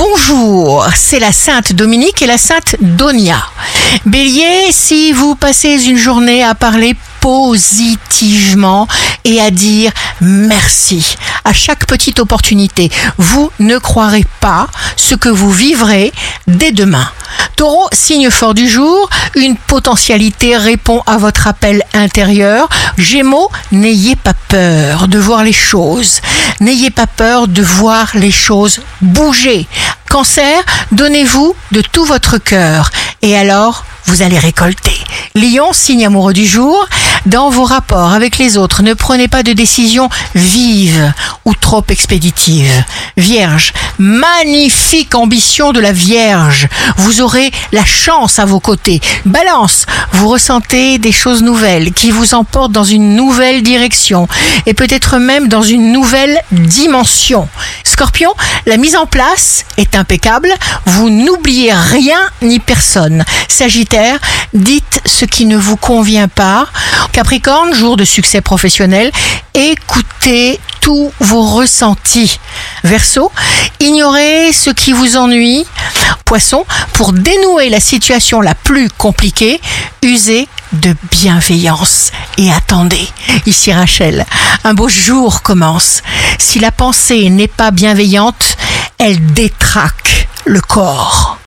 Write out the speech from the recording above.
Bonjour, c'est la Sainte Dominique et la Sainte Donia. Bélier, si vous passez une journée à parler positivement et à dire merci à chaque petite opportunité, vous ne croirez pas ce que vous vivrez dès demain. Taureau, signe fort du jour, une potentialité répond à votre appel intérieur. Gémeaux, n'ayez pas peur de voir les choses. N'ayez pas peur de voir les choses bouger. Cancer, donnez-vous de tout votre cœur et alors vous allez récolter. Lion, signe amoureux du jour, dans vos rapports avec les autres, ne prenez pas de décisions vives ou trop expéditives. Vierge, magnifique ambition de la Vierge, vous aurez la chance à vos côtés. Balance, vous ressentez des choses nouvelles qui vous emportent dans une nouvelle direction et peut-être même dans une nouvelle dimension. Scorpion, la mise en place est impeccable, vous n'oubliez rien ni personne. Sagittaire, dites ce qui ne vous convient pas. Capricorne, jour de succès professionnel, écoutez tous vos ressentis. Verseau, ignorez ce qui vous ennuie. Poisson, pour dénouer la situation la plus compliquée, usez de bienveillance et attendez. Ici Rachel, un beau jour commence. Si la pensée n'est pas bienveillante, elle détraque le corps.